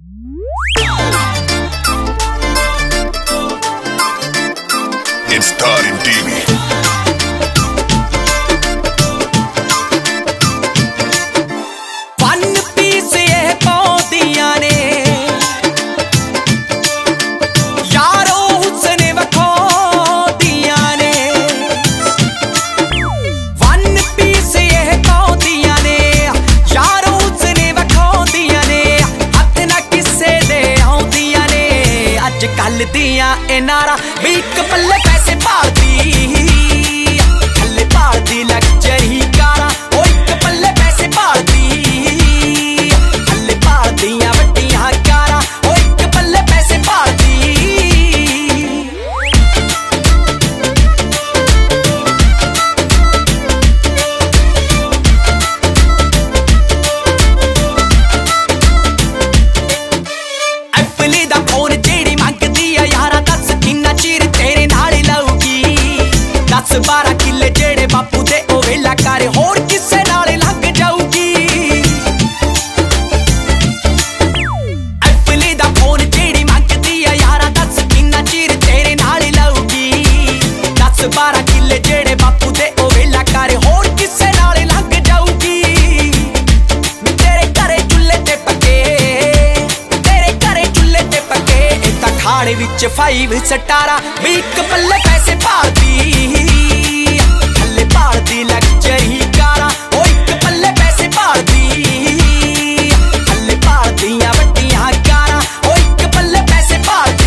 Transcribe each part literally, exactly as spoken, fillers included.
It's starting T V. One piece ये पौधियां ने यारो हुस्न वखो दियां ने। One piece ये पौधियां ने यारो हुस्न वखो दियां ने। हथ ना किसे दे आउंदियां ने अज कल दियां ए नारा भी इक पल्ले पैसे भालदी थल्ले भालदी लग्जरी कारा। ओ इक पल्ले पैसे भालदी थल्ले भालदियां वड्डियां कारा। ओ इक पल्ले पैसे भालदी। एप्पल दा फोन जेड़ी मंगदी आ यारा दस किन्ना चिर तेरे नाल लाऊगी। दस बारह किले जेड़े बापू दे ओ वेला कर होर किसे नाल लंघ जाऊगी। एप्पल दा फोन जेड़ी मंगदी आ यारा दस किन्ना चिर तेरे नाल लाऊगी। दस बारह किले जेड़े बापू दे ओ वेला कर होर किसे नाल लंघ जाऊगी। तेरे घरे चुल्हे ते पके तेरे घरे चुल्हे ते पके ए तां खाड़े विच फाइव स्टारा भी इक पल्ले पैसे भालदी थल्ले भालदी लग्जरी कारा। ओ इक पल्ले पैसे भालदी थल्ले भालदियां वड्डियां कारा। ओ इक पल्ले पैसे भालदी।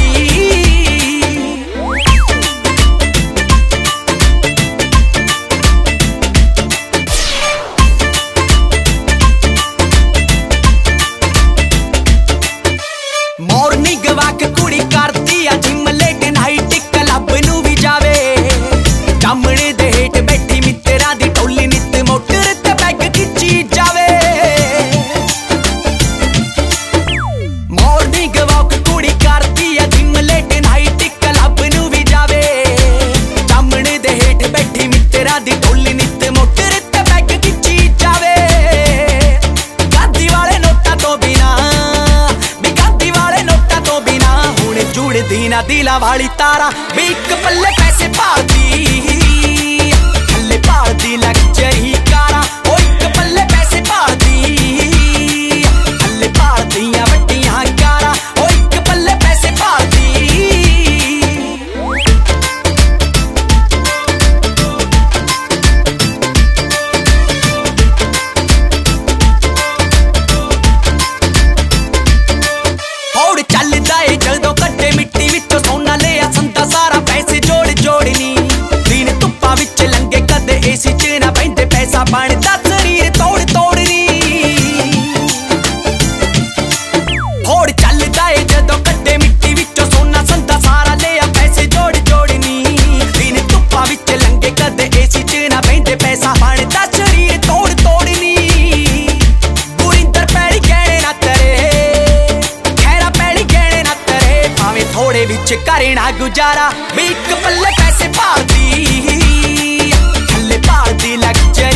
मॉर्निंग वॉक कुड़ी करदी आ जिम लेट नाइट क्लब नू भी जावे। जामणे दे हेठ बैठी मित्तरां दी टोली नित मोटर ते बैग खिच्ची जावे। मॉर्निंग वॉक कुड़ी करदी आ जिम लेट नाइट क्लब नू भी जावे। जामणे दे हेठ बैठी मित्तरां दी टोली नित मोटर ते बैग खिच्ची जावे। गादी वाले नोटां तो बिना जुड़दी ना दिला वाली तारा भी इक पल्ले पैसे भालदी थल्ले भालदी लग्जरी कारा। ओ इक पल्ले पैसे भालदी थल्ले भालदियां वड्डियां कारा। ओ इक पल्ले पैसे भालदी। हौड़ चलदा ए जदों कट्टे मिट्टी विचों सोना लिया संता सारा पैसे जोड़ जोड़नी। दिन धुप्पा विच लंघे कदे एसी च ना पैंदे पैसा बनदा शरीर तोड़ तोड़नी। हौड़ चलदा ए जदों कट्टे मिट्टी विचों सोना संता सारा लिया पैसे जोड़ जोड़नी। दिन धुप्पा विच लंघे कदे एसी च ना पैंदे पैसा बनदा शरीर तोड़ तोड़नी। गुरिंदर पैड़ी गहने ना करे खैरा पैड़ी गहने ना करे भावें थोड़े विच करे ना गुजारा भी इक पल्ले पैसे भालदी थल्ले भालदी लग्जरी